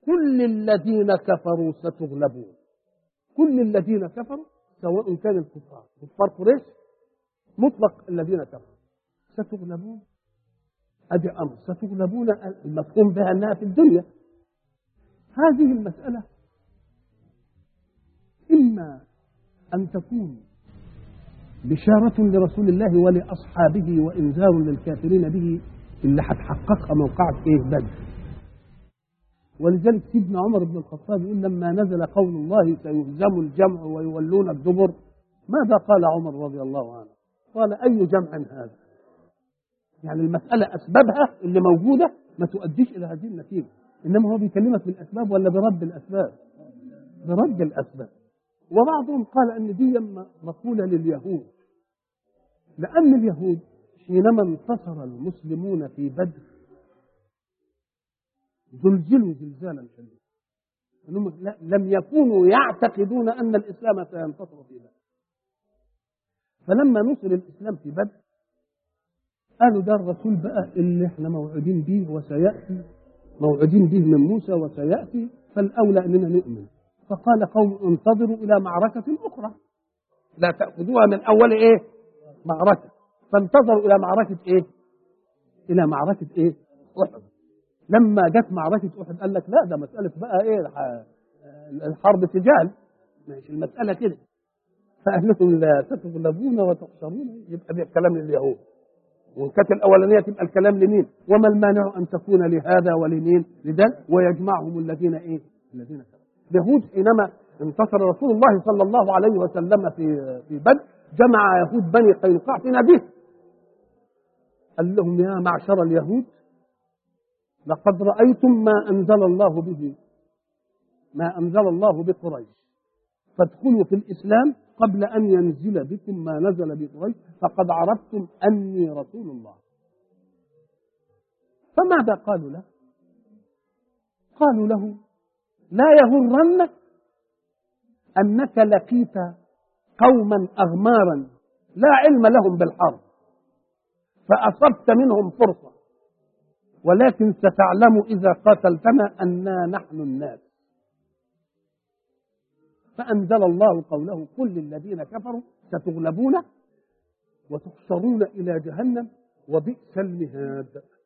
كل الذين كفروا ستغلبون. كل الذين كفروا سواء كان الكفار كفار قريش مطلق الذين كفروا ستغلبون. ادي امر ستغلبون المفهوم بها انها في الدنيا. هذه المسألة إما أن تكون بشارة لرسول الله ولأصحابه وإنذار للكافرين به اللي هتحققها موقعة بدر. ولذلك سيدنا عمر بن الخطاب يقول لما نزل قول الله سيهزم الجمع ويولون الدبر ماذا قال عمر رضي الله عنه؟ قال أي جمع هذا؟ يعني المسألة أسبابها اللي موجودة ما تؤديش إلى هذه النتيجة، إنما هو بيكلمك بالأسباب ولا برب الأسباب؟ برب الأسباب. وبعضهم قال أن دي مقولة لليهود، لأن اليهود حينما انتصر المسلمون في بدر زلزلوا زلزالا شديدا، انهم لم يكونوا يعتقدون ان الاسلام سينتصر في بدر. فلما نصر الاسلام في بدر قالوا ده الرسول بقى اللي احنا موعودين به وسياتي، موعودين به من موسى وسياتي، فالاولى اننا نؤمن. فقال قوم انتظروا الى معركه اخرى لا تاخذوها من اول معركه. فانتظروا الى معركه الى معركه احد. لما جت معركة أحد قال لك لا ده مسألة بقى الحرب سجال، مش المسألة كده. فقال لهم لا تتغلبون وتحشرون، يبقى ده الكلام لليهود، وإن كانت الأولانية تبقى الكلام لمين؟ وما المانع أن تكون لهذا ولمين؟ لده، ويجمعهم الذين الذين كفروا. اليهود حينما انتصر رسول الله صلى الله عليه وسلم في بدر جمع يهود بني قينقاع في ناديه، قال لهم يا معشر اليهود لقد رأيتم ما أنزل الله بقريش، فادخلوا في الإسلام قبل أن ينزل بكم ما نزل بقريش، فقد عرفتم أني رسول الله. فماذا قالوا له؟ قالوا له لا يغرنك أنك لقيت قوما أغمارا لا علم لهم بالحرب فأصبت منهم فرصة، ولكن ستعلم إذا قاتلتنا أننا نحن الناس. فأنزل الله قوله كل الذين كفروا ستغلبون وتحشرون إلى جهنم وبئس المهاد.